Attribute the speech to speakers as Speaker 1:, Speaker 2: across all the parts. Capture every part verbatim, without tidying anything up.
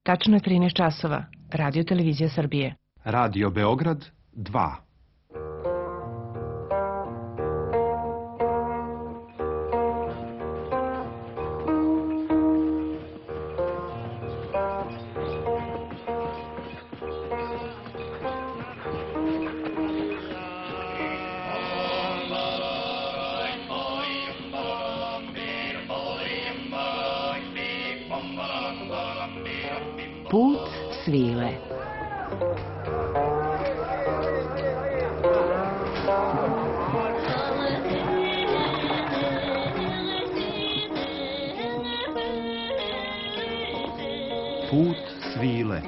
Speaker 1: Tačno je trinaest časova. Radio Televizija Srbije.
Speaker 2: Radio Beograd dva.
Speaker 1: Put svile.
Speaker 2: Put svile.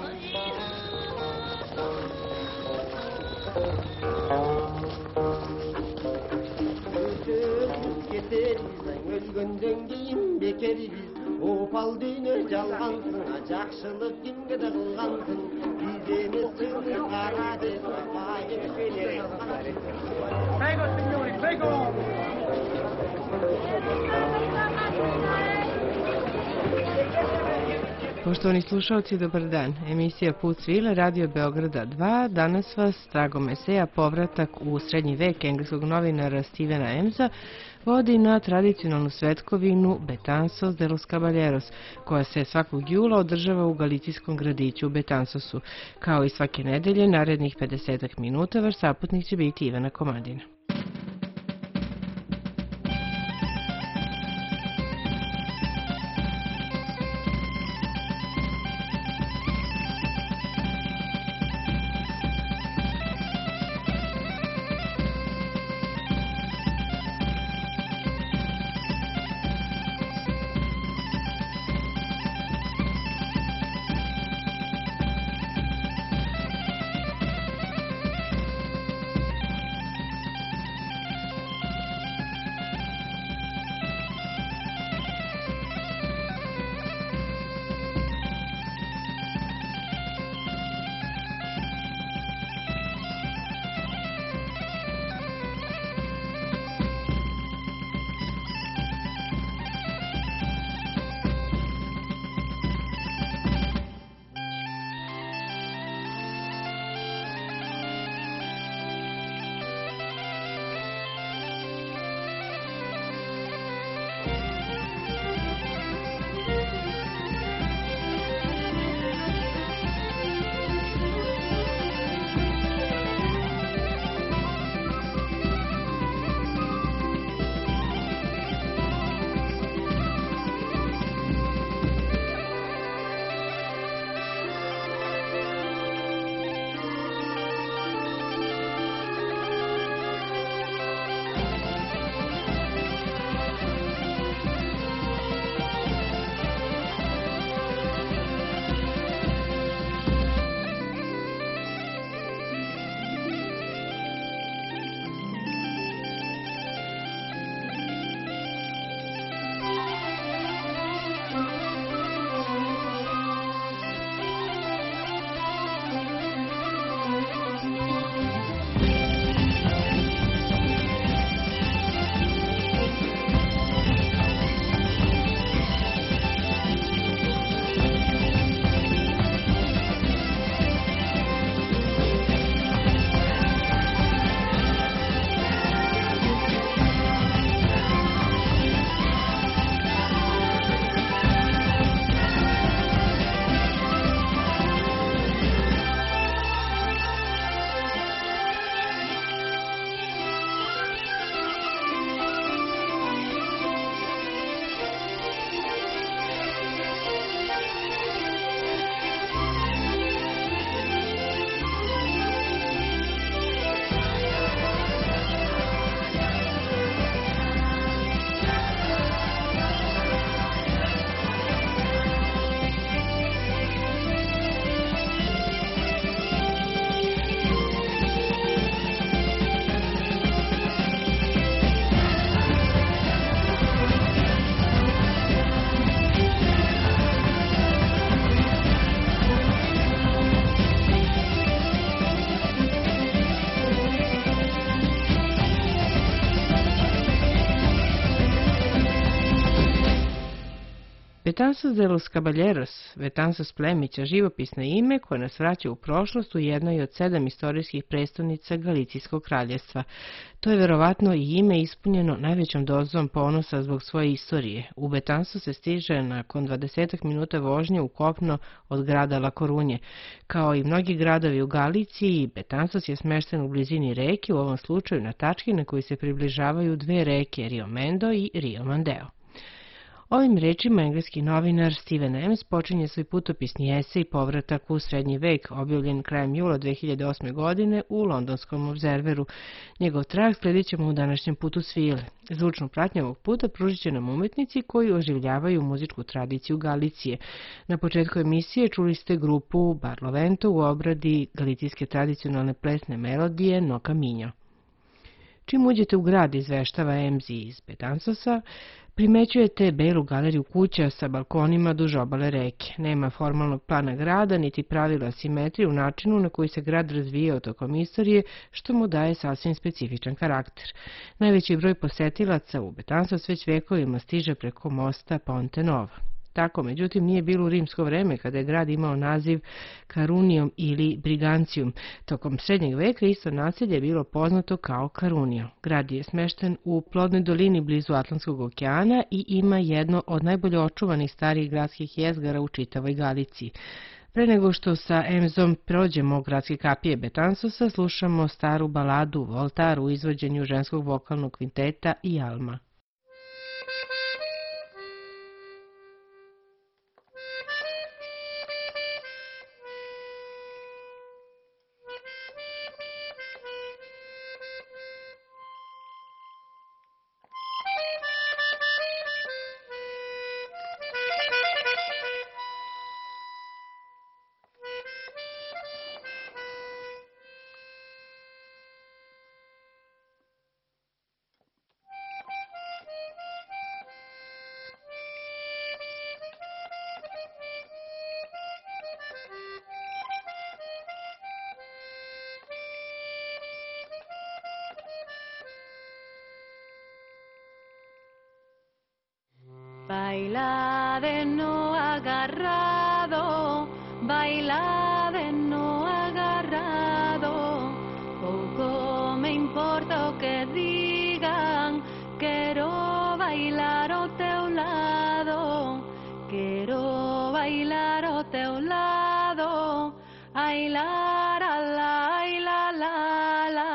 Speaker 3: Opal düğünü çalgansın, жақшылық günge de kılgansın. Bizeni sığını kara de sapayı söylerim.
Speaker 4: Prego, signori, prego!
Speaker 1: Poštovani slušalci, dobar dan. Emisija Put svile, Radio Beograda dva. Danas vas, tragom eseja, povratak u srednji vek engleskog novinara Stevena Emsa vodi na tradicionalnu svetkovinu Betanzos de los Caballeros, koja se svakog jula održava u galicijskom gradiću Betanzosu. Kao i svake nedelje, narednih pedesetak minuta, vaš saputnik će biti Ivana Komadina. Betanzos de los Caballeros, Betanzos plemića, živopisno ime koje nas vraća u prošlost u jednoj od sedam istorijskih prestolnica Galicijskog kraljestva. To je verovatno i ime ispunjeno najvećom dozom ponosa zbog svoje istorije. U Betanzos se stiže nakon dvadesetak minuta vožnje u kopno od grada La Corunje. Kao i mnogi gradovi u Galiciji, Betanzos je smešten u blizini reke, u ovom slučaju na tački na koji se približavaju dve reke, Rio Mendo i Rio Mandeo. Ovim rečima engleski novinar Steven Ems počinje svoj putopisni esej Povratak u srednji vek, objavljen krajem jula dve hiljade osme. godine u londonskom Obzerveru. Njegov trag sledit ćemo u današnjem putu svile. Zvučnu pratnju ovog puta pružit će nam umetnici koji oživljavaju muzičku tradiciju Galicije. Na početku emisije čuli ste grupu Barlovento u obradi galicijske tradicionalne plesne melodije No Caminho. Čim uđete u grad, izveštava Ems iz Betanzosa, primećujete belu galeriju kuća sa balkonima duž obale reke. Nema formalnog plana grada, niti pravila simetrije u načinu na koji se grad razvijao tokom istorije, što mu daje sasvim specifičan karakter. Najveći broj posetilaca u Betanzos već vekovima stiže preko mosta Ponte Nova. Tako, međutim, nije bilo u rimsko vreme kada je grad imao naziv Carunium ili Brigantium. Tokom srednjeg veka isto naselje je bilo poznato kao Carunio. Grad je smešten u plodnoj dolini blizu Atlantskog okeana i ima jedno od najbolje očuvanih starijih gradskih jezgara u čitavoj Galiciji. Pre nego što sa Emsom prođemo gradske kapije Betanzosa, slušamo staru baladu Voltar u izvođenju ženskog vokalnog kvinteta i Alma.
Speaker 5: Baila de no agarrado, baila de no agarrado, poco me importa o que digan, quiero bailar ao teu lado, quiero bailar ao teu lado, ai la la la, ai la la la.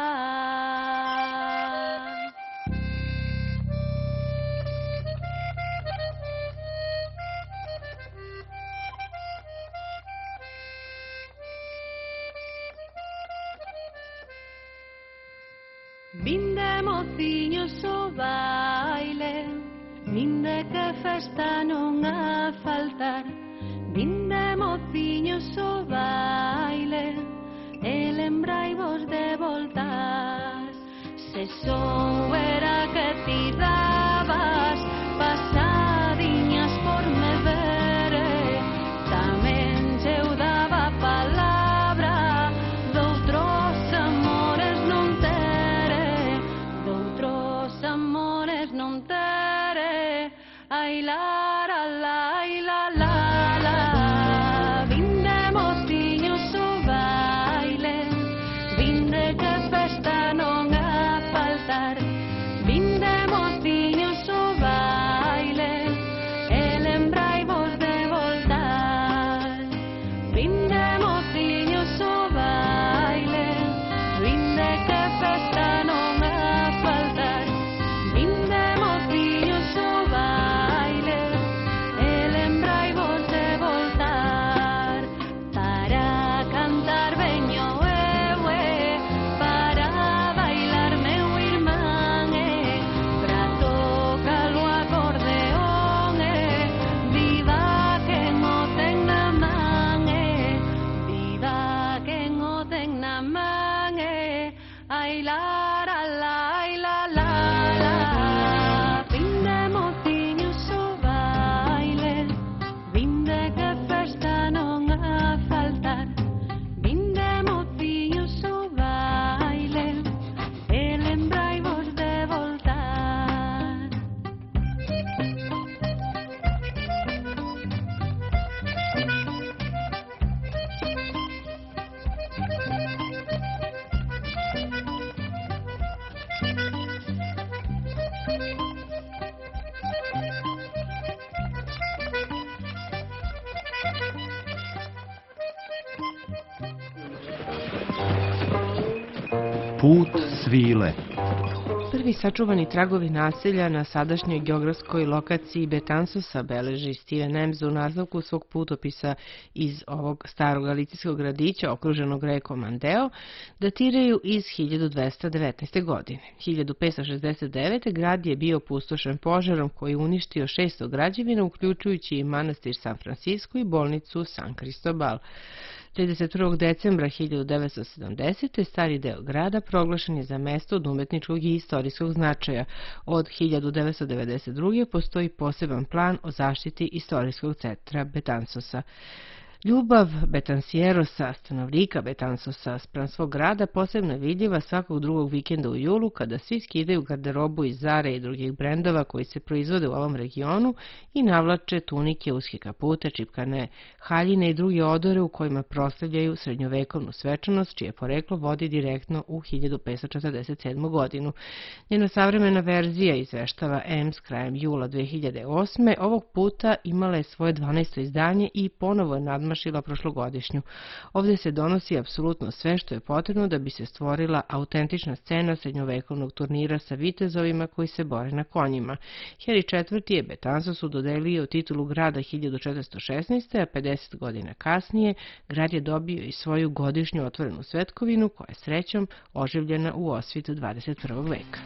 Speaker 5: Vinde mociños o baile, vinde que festa non a faltar. Vinde mociños o baile, e lembraivos de voltar. Se souera que ti dabas pasadiñas por me vere, tamén che eu daba palabra doutros amores non tere, doutros amores non tere, ai la la la, ai la la la. Vinde mociños o baile, vinde que festa non a faltar, vinde mociños
Speaker 2: Put svile.
Speaker 1: Prvi sačuvani tragovi naselja na sadašnjoj geografskoj lokaciji Betancosa beleži Steven Ems u nastavku svog putopisa iz ovog starog galicijskog gradića okruženog rekom Andeo, datiraju iz hiljadu dvesta devetnaeste. godine. hiljadu petsto šezdeset devete. grad je bio pustošen požarom koji je uništio šesto građevina, uključujući i manastir San Francisco i bolnicu San Cristobal. trideset prvog decembra hiljadu devetsto sedamdesete. stari deo grada proglašen je za mesto od umetničkog i istorijskog značaja. Od hiljadu devetsto devedeset druge. postoji poseban plan o zaštiti istorijskog centra Betancosa. Ljubav Betancierosa, stanovnika Betancosa, spram svog grada posebno je vidljiva svakog drugog vikenda u julu, kada svi skidaju garderobu iz Zare i drugih brendova koji se proizvode u ovom regionu i navlače tunike, uske kapute, čipkane haljine i druge odore u kojima proslavljaju srednjovekovnu svečanost, čije poreklo vodi direktno u hiljadu petsto četrdeset sedmu. godinu. Njena savremena verzija, izveštava Ems krajem jula dve hiljade osme. ovog puta imala je svoje dvanaesto izdanje i ponovo je nadmašila prošlogodišnju. Ovdje se donosi apsolutno sve što je potrebno da bi se stvorila autentična scena srednjovekovnog turnira sa vitezovima koji se bore na konjima. Henry četvrti. je Betancosu dodelio titulu grada hiljadu četiristo šesnaeste. a pedeset godina kasnije grad je dobio i svoju godišnju otvorenu svetkovinu koja je srećom oživljena u osvitu dvadeset prvog. veka.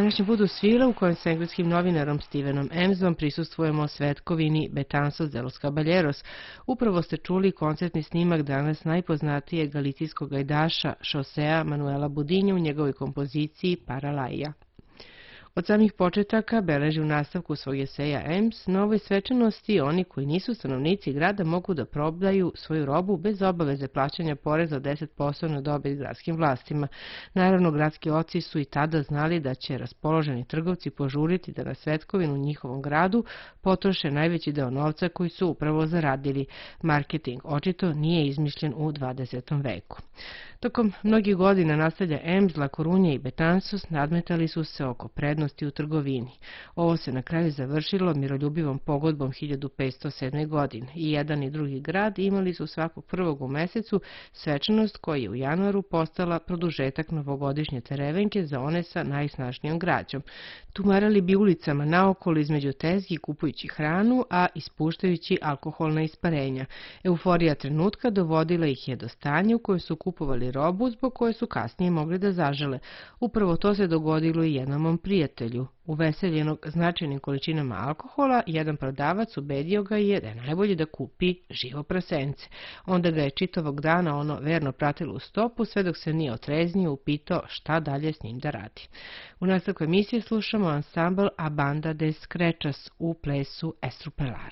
Speaker 1: Današnji put u svile u kojem sa engleskim novinarom Stevenom Emsom prisustvujemo svetkovini Betanzos de los Caballeros. Upravo ste čuli koncertni snimak danas najpoznatijeg galicijskog gajdaša Šosea Manuela Budinja u njegovoj kompoziciji Paralaija. Od samih početaka beleži u nastavku svog eseja Ems, na ovoj svečanosti oni koji nisu stanovnici grada mogu da prodaju svoju robu bez obaveze plaćanja poreza od deset posto na dobit gradskim vlastima. Naravno, gradski oci su i tada znali da će raspoloženi trgovci požuriti da na svetkovinu u njihovom gradu potroše najveći deo novca koji su upravo zaradili. Marketing očito nije izmišljen u dvadesetom veku. Tokom mnogih godina nastavlja Ems, La Coruña i Betanzos nadmetali su se oko prednosti u trgovini. Ovo se na kraju završilo miroljubivom pogodbom hiljadu petsto sedme. godine i jedan i drugi grad imali su svakog prvog u mesecu svečanost koja je u januaru postala produžetak novogodišnje terevenke za one sa najsnažnijom građom. Tumarali bi ulicama naokolo između tezgi kupujući hranu, a ispuštajući alkoholna isparenja. Euforija trenutka dovodila ih je do stanja u kojoj su kupovali robu zbog koje su kasnije mogli da zažele. Upravo to se dogodilo i jednom prijatelju. Uveseljenog značajnim količinama alkohola, jedan prodavac ubedio ga je da je najbolje da kupi živo prasence. Onda ga je čitavog dana ono verno pratilo u stopu, sve dok se nije otreznio, upitao šta dalje s njim da radi. U nastavku emisije slušamo ansambl A Banda de Screchas u plesu Estrupelar.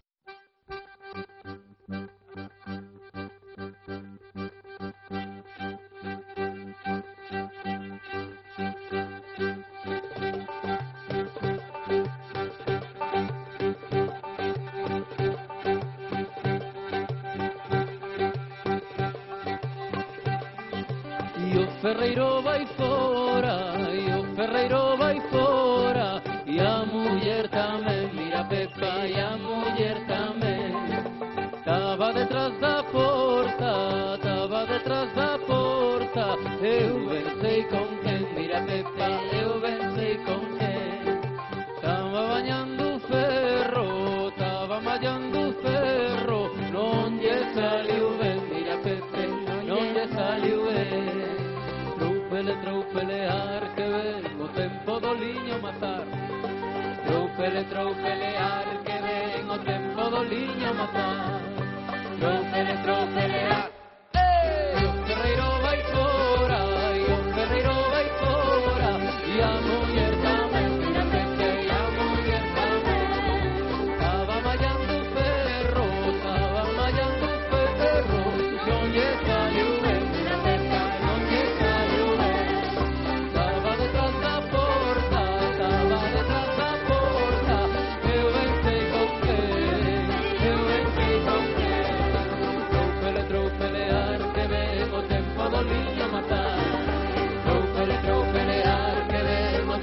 Speaker 6: Ferreiro vai fora, io Ferreiro vai fora, e a mulher também, mira Pepa, e a mulher também. Tava detrás da porta, tava detrás da porta, eu vencei com quem, mira Pepa, eu vencei com quem. Tava banhando ferro, tava malhando ferro, non lhe saliu bem, mira Pepe, non lhe saliu bem. Troupele, troupelear que ven o tempo do liño matar. Troupele, troupelear que ven o tempo do liño matar. Troupele, troupelear. Ei, o ferreiro vai fora, e o ferreiro vai fora, e a muller tamén, mira Pepe, e a muller tamén. Tava mallando ferro, tava mallando ferro, non lle saliu ben, mira Pepe, non lle saliu ben. Tava detrás da porta, tava detrás da porta, eu vencei con quen, eu vencei con quen. Troupele, troupelear que ven o tempo do liño matar. Troupele, troupelear que ven o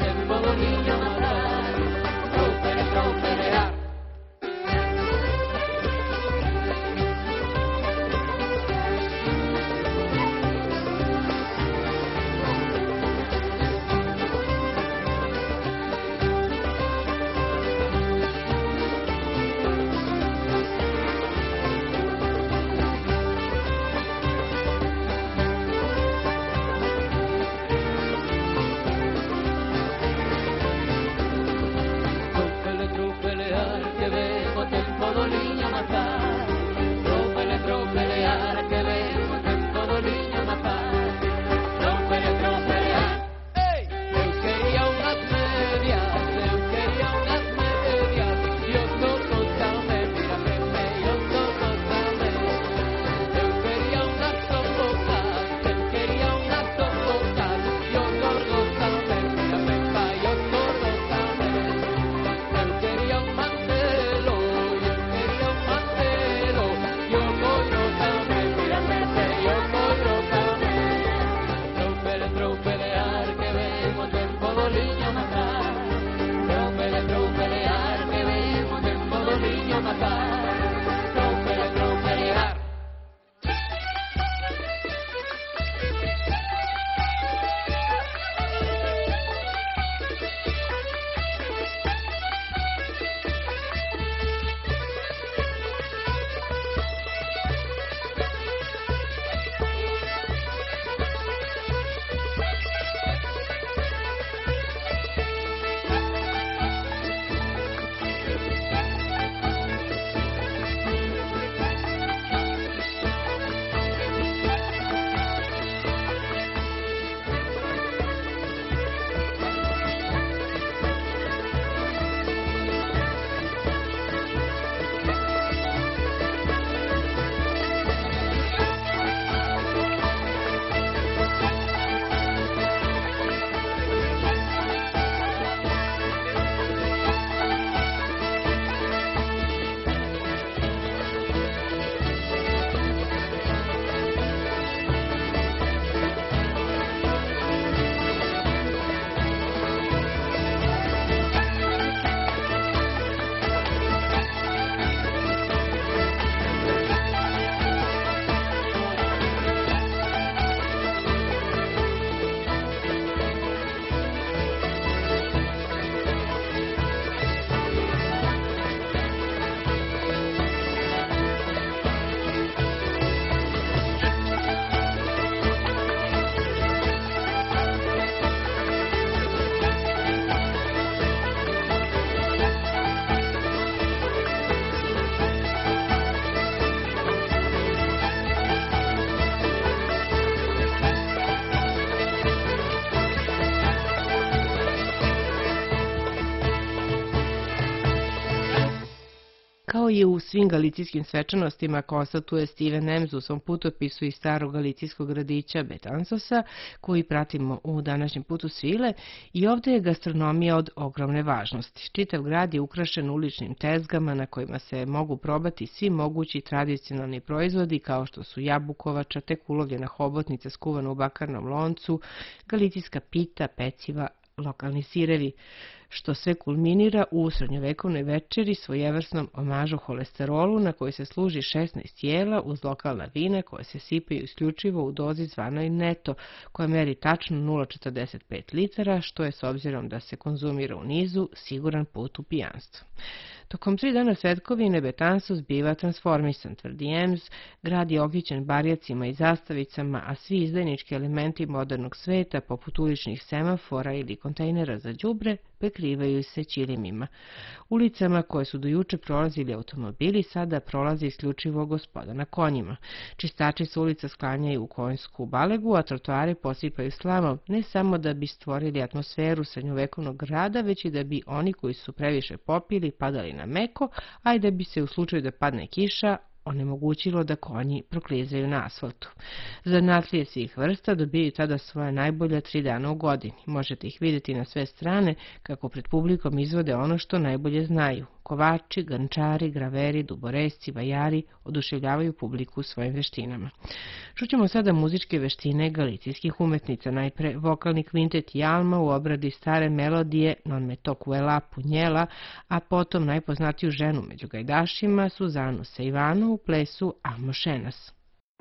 Speaker 1: Kao i u svim galicijskim svečanostima, konstatuje Steven Ems u svom putopisu iz starog galicijskog gradića Betancosa, koji pratimo u današnjem putu svile, i ovdje je gastronomija od ogromne važnosti. Čitav grad je ukrašen uličnim tezgama na kojima se mogu probati svi mogući tradicionalni proizvodi kao što su jabukovača, tek ulovljena hobotnica skuvana u bakarnom loncu, galicijska pita, peciva, lokalni sirevi, što sve kulminira u srednjovekovnoj večeri svojevrsnom omažu holesterolu na koji se služi šesnaest jela uz lokalna vina koje se sipaju isključivo u dozi zvanoj neto, koja meri tačno nula zarez četrdeset pet litara, što je s obzirom da se konzumira u nizu siguran put u pijanstvo. Tokom tri dana svetkovine Betanzos biva transformisan, tvrdi Ems, grad je okićen barjacima i zastavicama, a svi izdajnički elementi modernog sveta, poput uličnih semafora ili kontejnera za đubre, prekrivaju se ćilimima. Ulicama koje su do juče prolazili automobili sada prolazi isključivo gospoda na konjima. Čistači se ulica sklanjaju u konjsku balegu, a trotoare posipaju slamom, ne samo da bi stvorili atmosferu srednjovekovnog grada, već i da bi oni koji su previše popili padali na meko, a i da bi se u slučaju da padne kiša onemogućilo da konji proklizaju na asfaltu. Zanatlije svih vrsta dobiju tada svoje najbolje tri dana u godini. Možete ih vidjeti na sve strane kako pred publikom izvode ono što najbolje znaju. Kovači, gančari, graveri, duboresci, vajari oduševljavaju publiku svojim veštinama. Čućemo sada muzičke veštine galicijskih umetnica, najpre vokalni kvintet Jalma u obradi stare melodije Non me tocuela punjela, a potom najpoznatiju ženu među gajdašima Suzanu Seivanu u plesu Amo Šenas.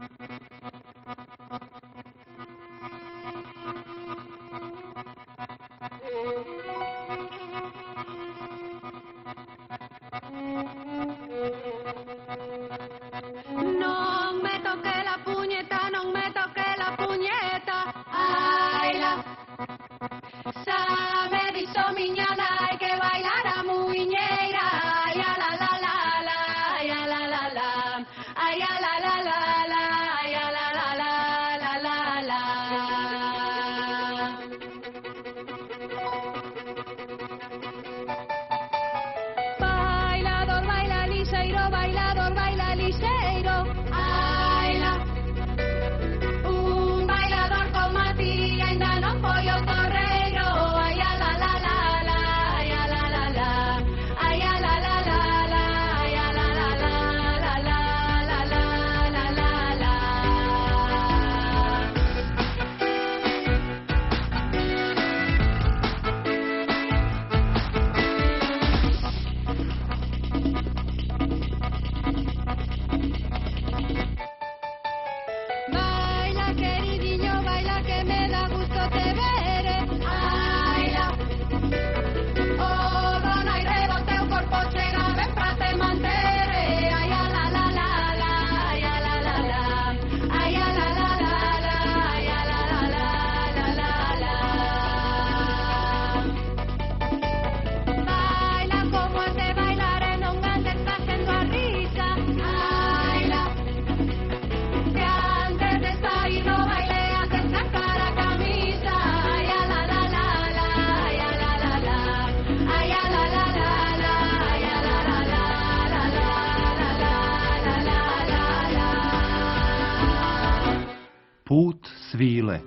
Speaker 5: Non me toque la puñeta, non me toque la puñeta, ay la. Sabe dicho miñana, hay que bailar a muñeira, ay a la la la la, ay a la la la, ay a la la la la, ay a la la la la la la. Bailador baila liseiro, bailador baila liseiro, ay la. Un bailador con matiga ainda non foi o torreiro, ay a la la la la, ay a la la la, ay a la la la la, ay a la la la la la la la la la la. Baila queridillo, baila que me da gusto te vere, ay la. Oh, dona y rebote o corpo chega, ven pra te mantere, ay a la la la la, ay a la la la, ay a la la la la, ay a la la la la la la. Baila como ande bailaré, non andes facendo a risa, ay la. Que antes de sair no baile, antes sacar a camisa, ay a la la la la, ay a la la la, ay a la la la la, ay a la la la la la la la la la la.
Speaker 2: Put svile.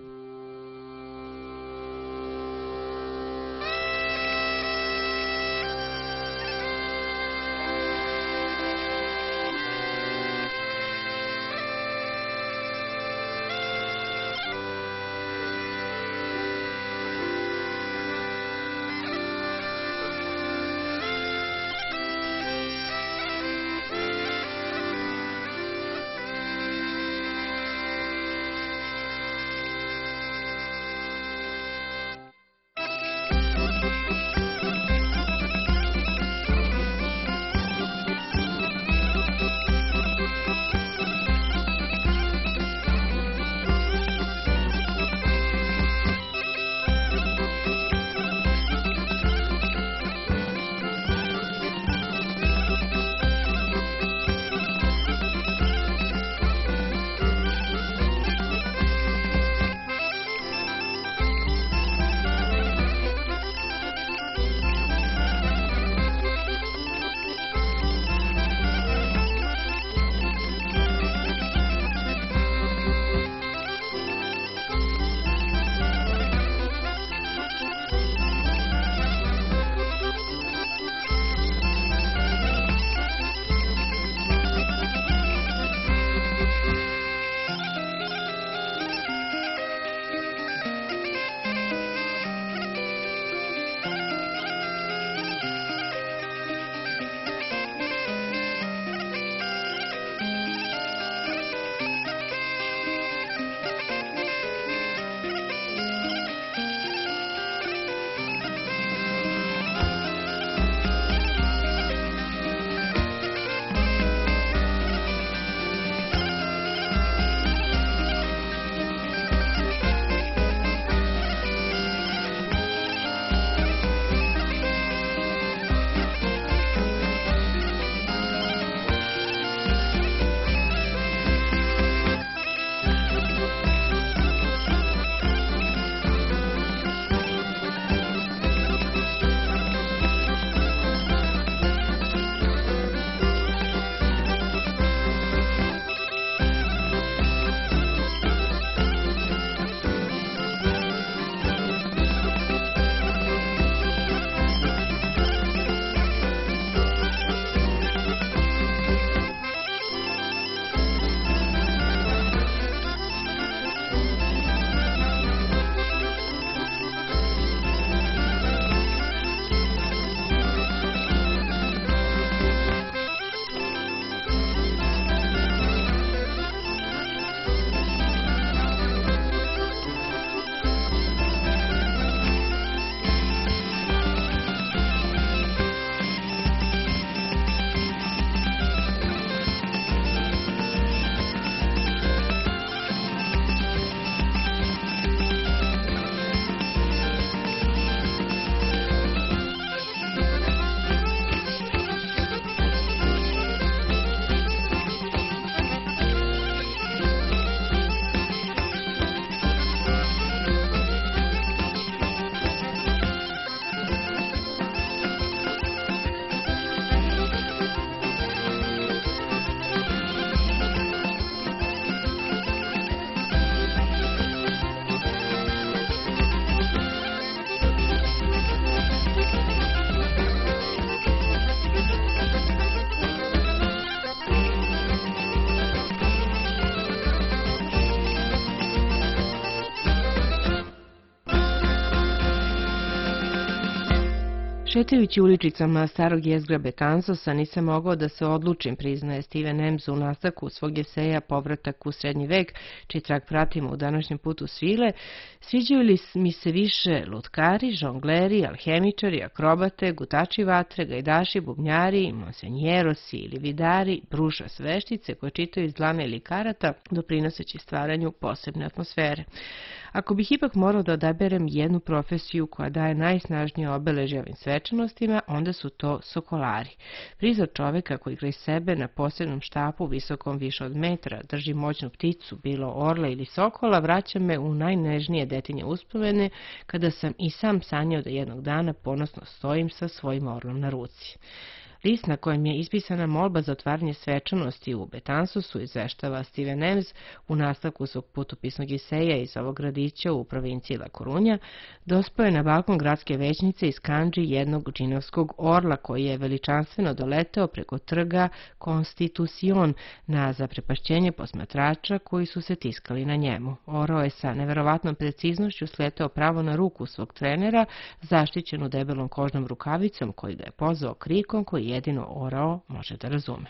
Speaker 1: Šetajući uličicama starog jezgra Betancosa nisam mogao da se odlučim, priznaje Steven Ems u nastavku svog eseja Povratak u srednji vek, čiji trag pratimo u današnjem putu svile. Sviđaju li mi se više lutkari, žongleri, alhemičari, akrobate, gutači vatre, gajdaši, bubnjari, monsenjerosi ili vidari, bruša sveštice koje čitaju iz dlana ili karata, doprinoseći stvaranju posebne atmosfere. Ako bih ipak morao da odaberem jednu profesiju koja daje najsnažnije obeležje ovim svečanostima, onda su to sokolari. Prizor čoveka koji kraj sebe na posebnom štapu visokom više od metra drži moćnu pticu, bilo orla ili sokola, vraća me u najnežnije detinje uspomene, kada sam i sam sanjao da jednog dana ponosno stojim sa svojim orlom na ruci. List na kojem je ispisana molba za otvaranje svečanosti u Betancosu, izveštava Steven Ems u nastavku svog putopisnog eseja iz ovog gradića u provinciji La Coruña, dospeo je na balkon gradske većnice iz kandži jednog džinovskog orla koji je veličanstveno doleteo preko trga Constitucion na zaprepašćenje posmatrača koji su se tiskali na njemu. Orao je sa neverovatnom preciznošću sleteo pravo na ruku svog trenera, zaštićenu debelom kožnom rukavicom koji ga je pozvao krikom koji jedino orao može da razume.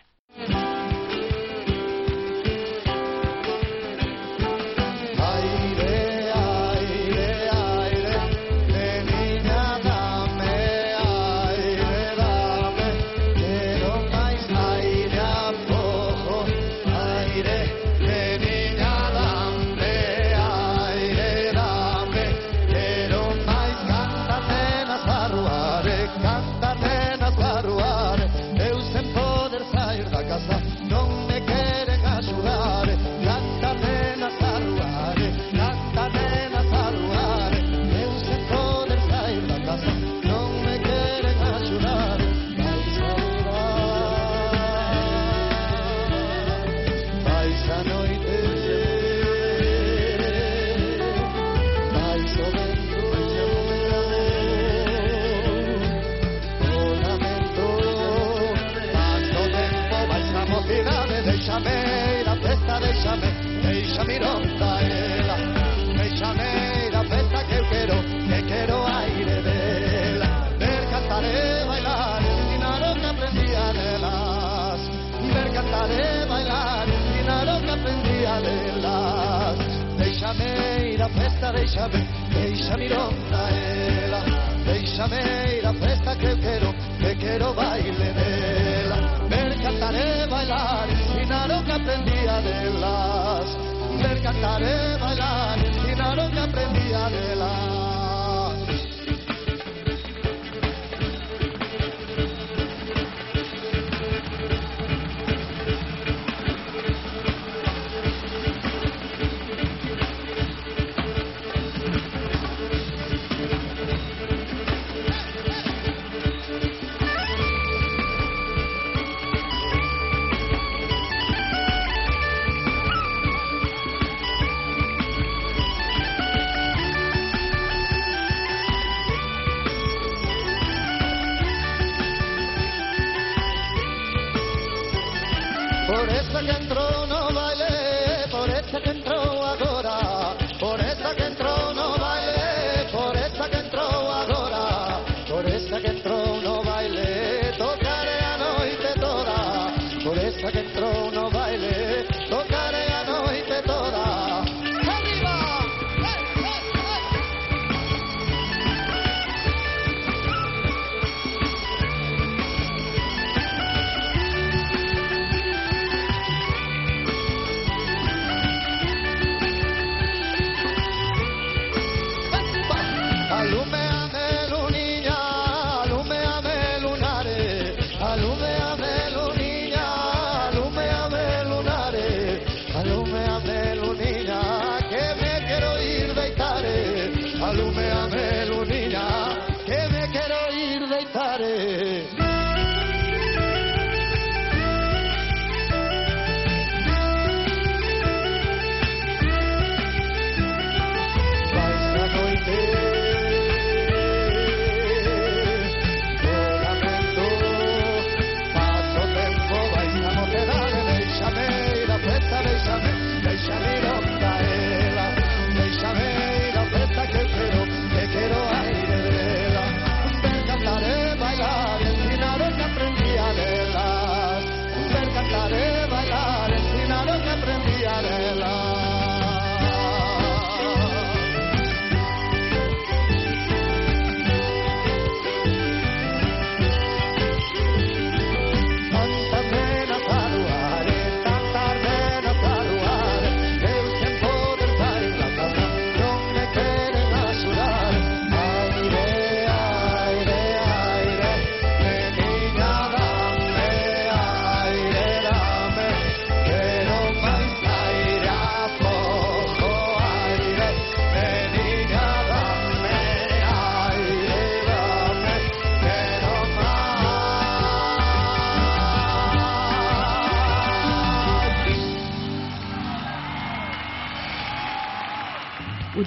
Speaker 7: Deixa-me rondaela, deixa-me la festa que eu quero, que quero aire dela. Ver cantaré, bailar, ensinar lo que aprendía de las. Ver cantaré, bailar, ensinar lo que aprendía de las. Deixa-me ir a festa, deixa-me, deixa-me rondaela, deixa-me ir a festa que eu quero, que quero baile dela. Ver cantaré, bailar, ensinar lo que aprendía de las. Ver cantaré, bailar, ensinar lo que aprendía de las. Por esa que entró no bailé, por esa que entró agora, por esa que entró no bailé, por esa que entró agora, por esa que entró no bailé, tocaré a noite toda, por esa que entró no bailé, tocaré a noite toda. ¡Arriba! ¡Eh, eh, Alúmeame, lunilla, alúmeame, lunare, alúmeame, lunilla, alúmeame, lunare, alúmeame, lunilla, que me quiero ir de Itare, alúmeame, lunilla, que me quiero ir de Itare. Deixa-me ir a rondaela, deixa-me ir a festa que eu quero, que quero aire dela. Ver cantaré,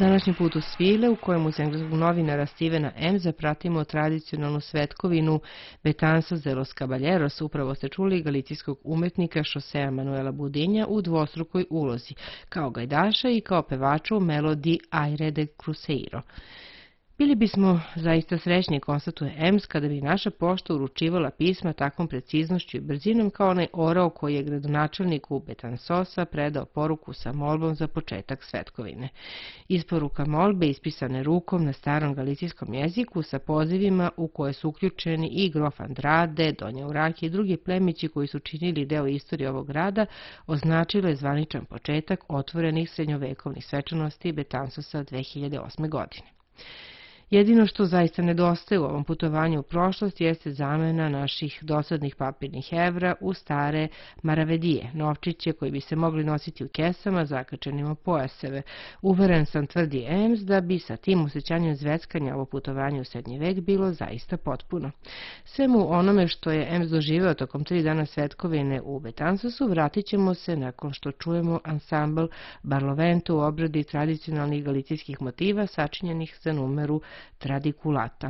Speaker 1: današnjem putu svile, u kojemu uz engleskog novinara Stevena Emsa pratimo tradicionalnu svetkovinu Betanzos de los Caballeros, upravo ste čuli galicijskog umetnika Josea Manuela Budinja u dvostrukoj ulozi, kao gajdaša i kao pevača u melodiji Aire de Cruzeiro. Bili bismo zaista srećni, konstatuje Ems, kada bi naša pošta uručivala pisma takvom preciznošću i brzinom kao onaj orao koji je gradonačelniku Betanzosa predao poruku sa molbom za početak svetkovine. Isporuka molbe ispisane rukom na starom galicijskom jeziku sa pozivima u koje su uključeni i grof Andrade, Donja Uraki i drugi plemići koji su činili deo istorije ovog grada, označilo je zvaničan početak otvorenih srednjovekovnih svečanosti Betanzosa dve hiljade osme. godine. Jedino što zaista nedostaje u ovom putovanju u prošlost jeste zamena naših dosadnih papirnih evra u stare maravedije, novčiće koji bi se mogli nositi u kesama zakačenim u pojaseve. Uveren sam, tvrdi Ems, da bi sa tim osjećanjem zveckanja ovo putovanje u srednji vek bilo zaista potpuno. Svemu onome što je Ems doživeo tokom tri dana svetkovine u Betanzosu vratit ćemo se nakon što čujemo ansambl Barlovento u obradi tradicionalnih galicijskih motiva sačinjenih za numeru Tradiculata.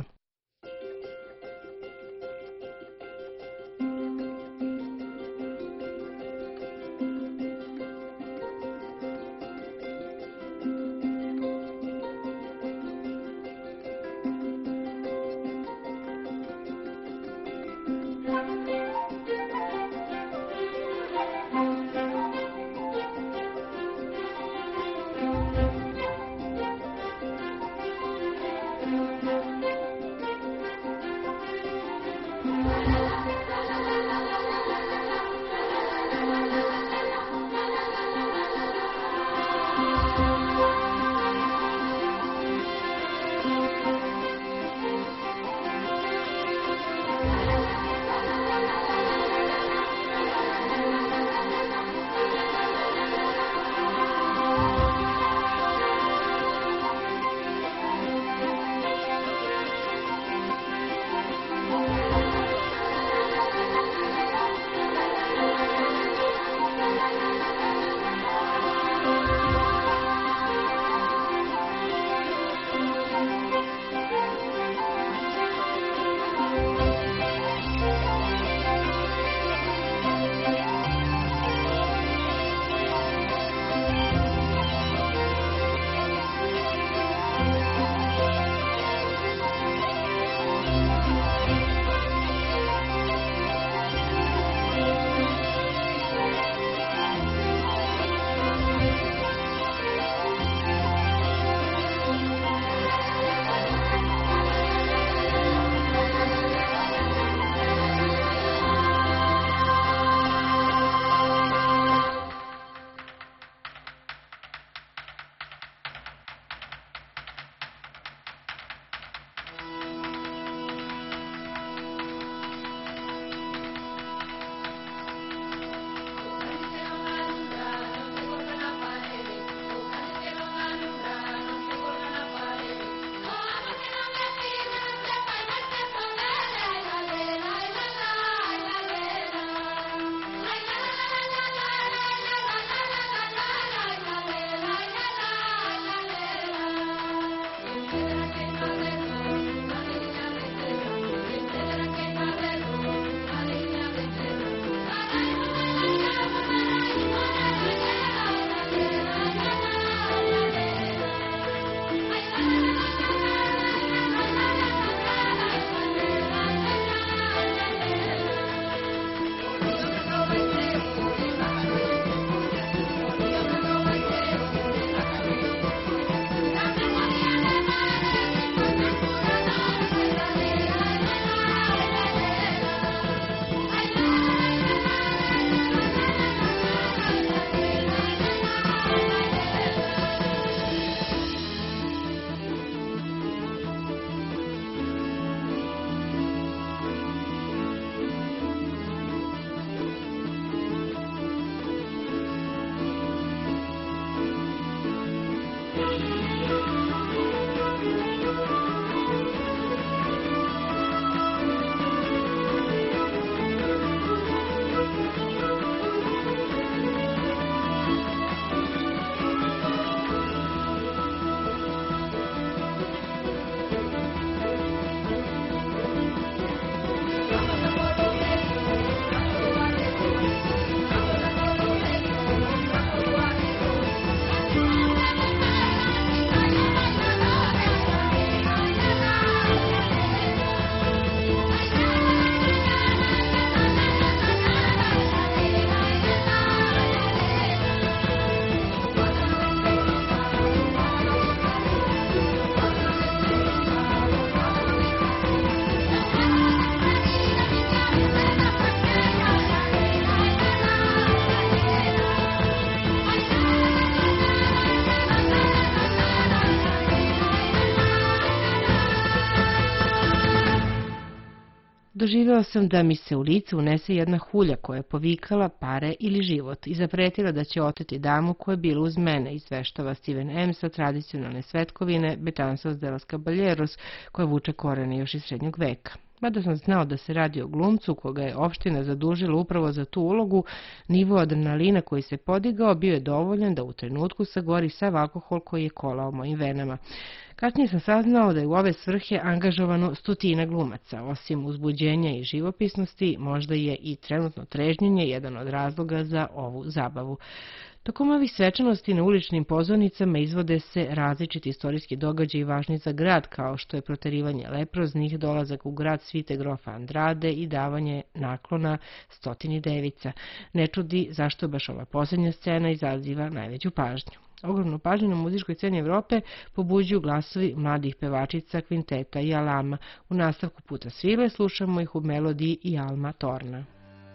Speaker 1: Doživeo sam da mi se u lice unese jedna hulja koja je povikala pare ili život i zapretila da će oteti damu koja je bila uz mene, izveštava Steven M. sa tradicionalne svetkovine Betanzos de los Caballeros, koja vuče korene još iz srednjeg veka. Mada sam znao da se radi o glumcu koga je opština zadužila upravo za tu ulogu, nivo adrenalina koji se podigao bio je dovoljan da u trenutku sagori sav alkohol koji je kolao mojim venama. Kasnije sam saznao da je u ove svrhe angažovano stotina glumaca. Osim uzbuđenja i živopisnosti, možda je i trenutno trežnjenje jedan od razloga za ovu zabavu. Tokom ovih svečanosti na uličnim pozornicama izvode se različiti istorijski događaji važni za grad, kao što je proterivanje leproznih, dolazak u grad svite grofa Andrade i davanje naklona stotini devica. Ne čudi zašto baš ova posljednja scena izaziva najveću pažnju. Ogromnu pažnju na muzičkoj sceni Evrope pobuđuju glasovi mladih pevačica, kvinteta i alama. U nastavku Puta svile slušamo ih u melodiji i Alma Torna.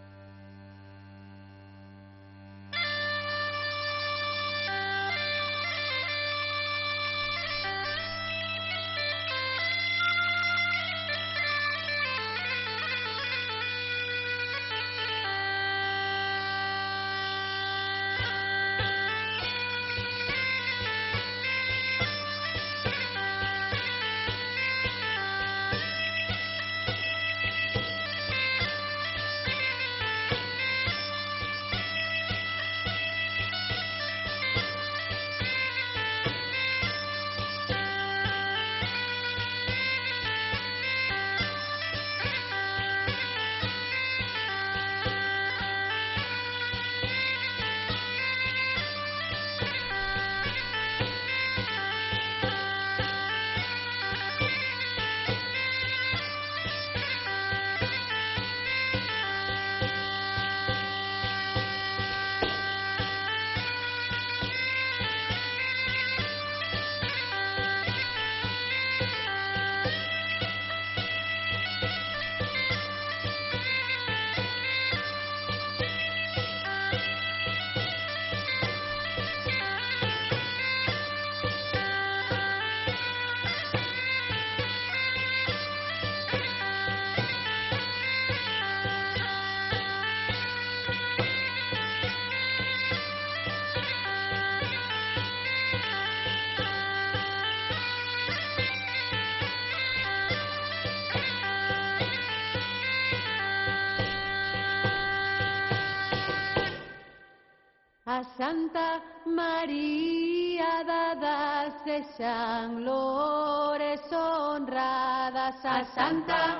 Speaker 5: A Santa María dadas sexan lores honradas. A Santa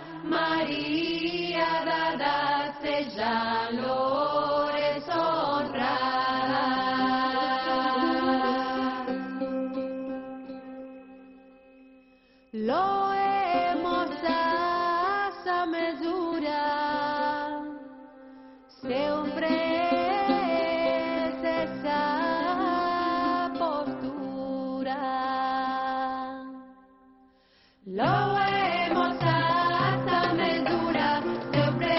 Speaker 5: María dadas sexan lores honradas. Lo hemos a esa mesura siempre. Lo hemos hasta mesura, sempre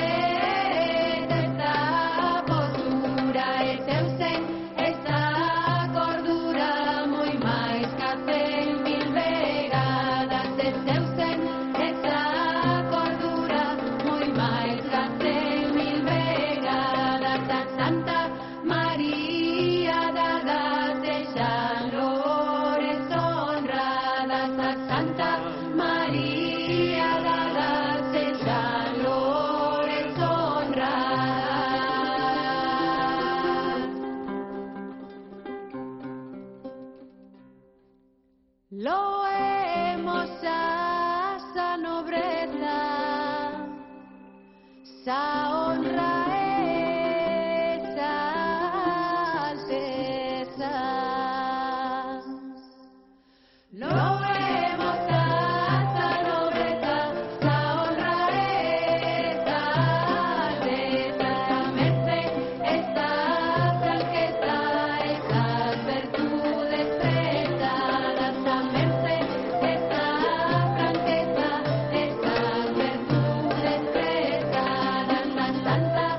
Speaker 5: esta postura, ese usen, esta cordura, muy máis que cen mil vegadas, ese usen, esta cordura, muy máis que cen mil vegadas, a Santa María dadas sexan lores honradas, a Santa María dadas sexan lores honradas. Lo hemos a esa nobreza, sa honra esa alteza. Lo hemos a esa nobreza, sa honra esa alteza. Merced esta franqueza, esas virtudes prestadas. A merced esta franqueza, esas virtudes prestadas. La Santa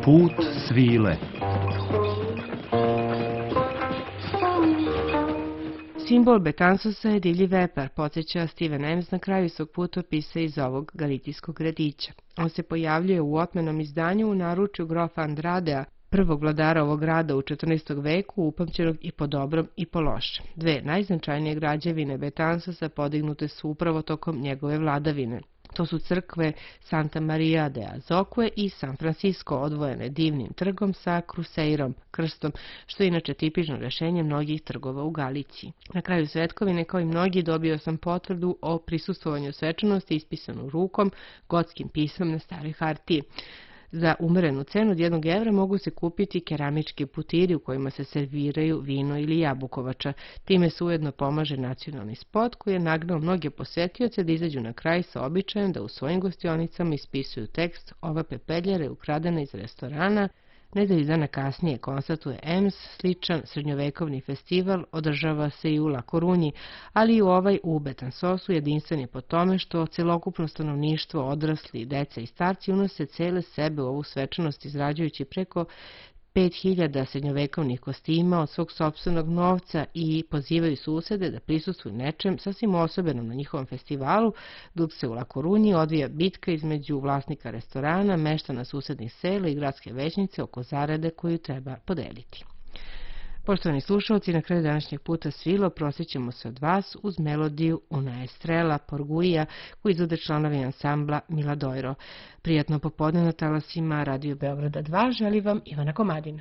Speaker 2: Put svile.
Speaker 1: Simbol Betancosa je divlji vepar, podsjeća Steven Ems na kraju svog putopisa iz ovog galitijskog gradića. On se pojavljuje u otmenom izdanju u naručju grofa Andradea, prvog vladara ovog grada u četrnaestom veku, upamćenog i po dobrom i po lošem. Dve najznačajnije građevine Betancosa podignute su upravo tokom njegove vladavine. To su crkve Santa Maria de Azoque i San Francisco, odvojene divnim trgom sa kruseirom, krstom, što je inače tipično rešenje mnogih trgova u Galiciji. Na kraju svetkovine, kao i mnogi, dobio sam potvrdu o prisustvovanju svečanosti ispisanu rukom, gotskim pismom na staroj hartiji. Za umerenu cenu od jednog evra mogu se kupiti keramički putiri u kojima se serviraju vino ili jabukovača. Time se ujedno pomaže nacionalni spot koji je nagnao mnoge posetioce da izađu na kraj sa običajem da u svojim gostionicama ispisuju tekst "Ova pepeljara je ukradena iz restorana". Nedelju dana kasnije, konstatuje Ems, sličan srednjovekovni festival održava se i u La Corunji, ali i ovaj u Betancosu jedinstven je po tome što celokupno stanovništvo, odrasli, deca i starci unose cele sebe u ovu svečanost izrađujući preko pet hiljada srednjovekovnih kostima od svog sopstvenog novca i pozivaju susede da prisustvuju nečem sasvim osobenom na njihovom festivalu, dok se u La Corunji odvija bitka između vlasnika restorana, meštana susednih sela i gradske većnice oko zarade koju treba podeliti. Poštovani slušalci, na kraju današnjeg puta svila prosjećemo se od vas uz melodiju Una Estrela Porguija koju izvode članovi ansambla Miladoiro. Prijatno popodne na talasima Radio Beograda dva želi vam Ivana Komadina.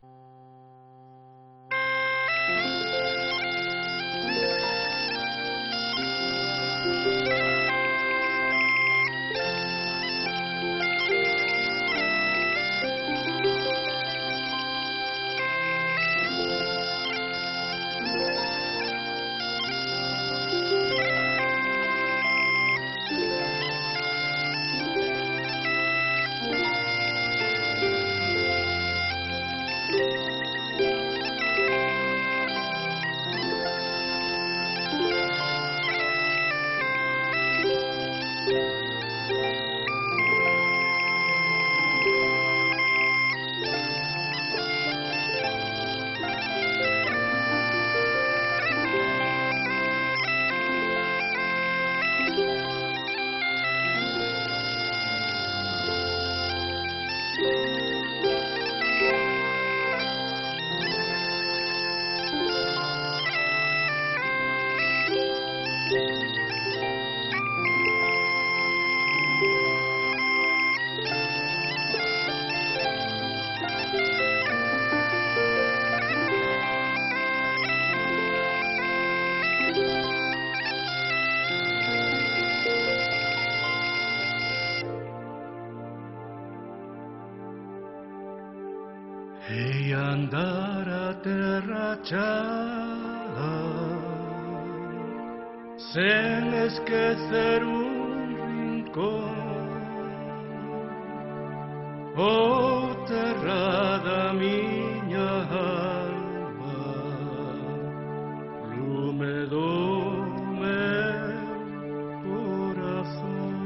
Speaker 7: E andare a terra gialla, sen esquecer un rincón. Oh, terra da minha alma, lume do meu coração.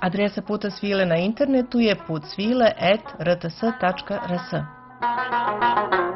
Speaker 1: Adresa Puta svile na internetu je putsvile at r t s tačka r s.